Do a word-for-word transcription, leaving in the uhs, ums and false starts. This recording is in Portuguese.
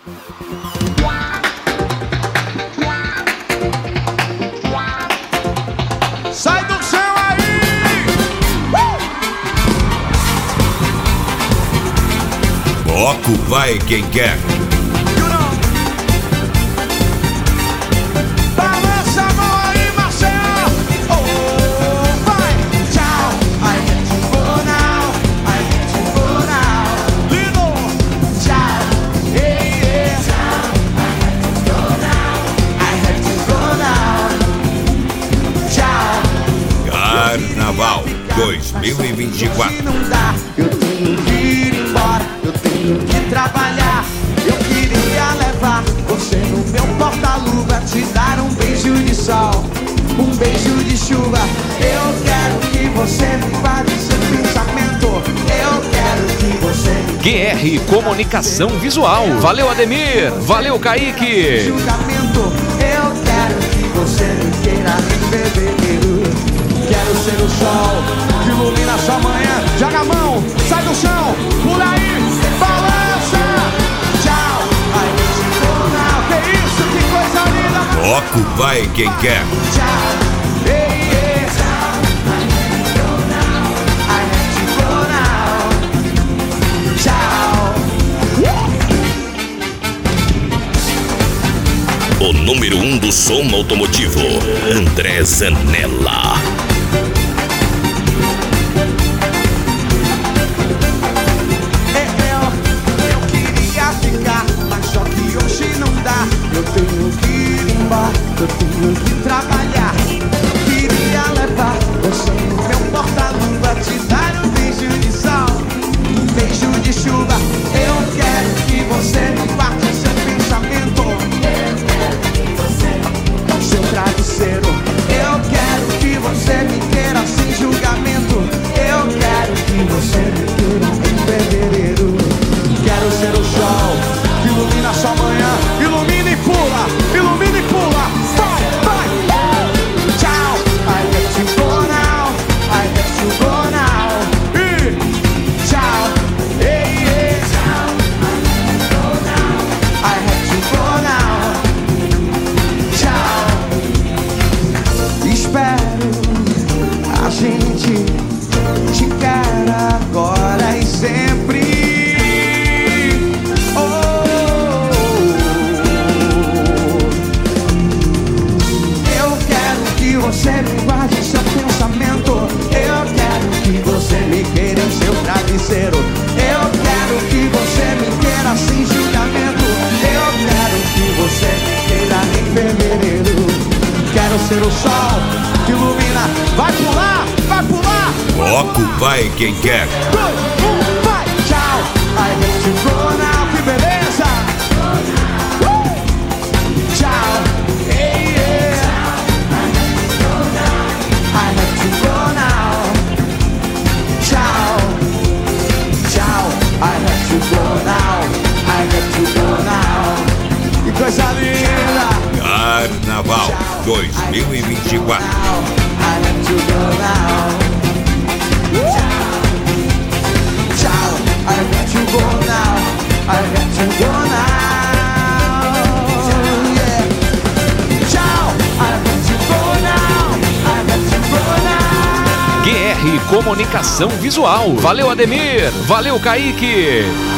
Sai do céu aí! Uh! Bloco vai quem quer. Balança a mão aí, Marcel! Oh, vai! Tchau! I have to go now, I have to go now. Lino! Tchau! Hey, yeah! Tchau! I have to go now, I have to go now. Tchau! Carnaval dois mil e vinte e quatro. Não dá, eu tenho que ir embora, eu tenho que trabalhar. Eu queria levar você no meu porta-luva, te dar um beijo de sol, um beijo de chuva. Eu quero que você me guarde seu pensamento. Eu quero que você me Q R Comunicação Visual. Valeu, Ademir. Valeu, Kaique. julgamento. Eu quero que você me queira em fevereiro. Quero ser o sol que ilumina sua manhã. Joga a mão, sai do chão, pula aí, balança. Tchau, ai, que isso, que coisa linda. Bloco vai quem quer. Tchau, ei, ei. I have to go now. Tchau. O número um do som automotivo, André Zanella. Eu tenho que ir embora, eu tenho que trabalhar. Queria levar você no meu porta-luva, te dar um beijo de sol, um beijo de chuva. Eu quero que você me guarde seu pensamento. Eu quero que você seu travesseiro. Eu quero que você me queira sem julgamento. Eu quero que você me queira em fevereiro. Quero ser o sol que ilumina sua manhã. Ilumina e pula, ilumina e pula. Vai, vai. Tchau. I have to go now, I have to go now. E tchau. Ei, ei. Tchau. I have to go now. Tchau. Espero a gente te quer agora e sempre. Você me guarde seu pensamento. Eu quero que você me queira em seu travesseiro. Eu quero que você me queira sem julgamento. Eu quero que você me queira em fevereiro. Quero ser o sol que ilumina. Vai pular, vai pular. Bloco vai quem quer. Dois, um, vai. Tchau. I have to go now. Que beleza. Uh! Tchau. Hey, yeah. I have to go now. Tchau, tchau. I have to go now. I have to go now. Que coisa linda. Carnaval dois mil e vinte e quatro. I have to go now. Tchau, I have to go now. I have to go now. Yeah. Tchau, I have to go now. I have to go now. Q R Comunicação Visual. Valeu, Ademir. Valeu, Kaique.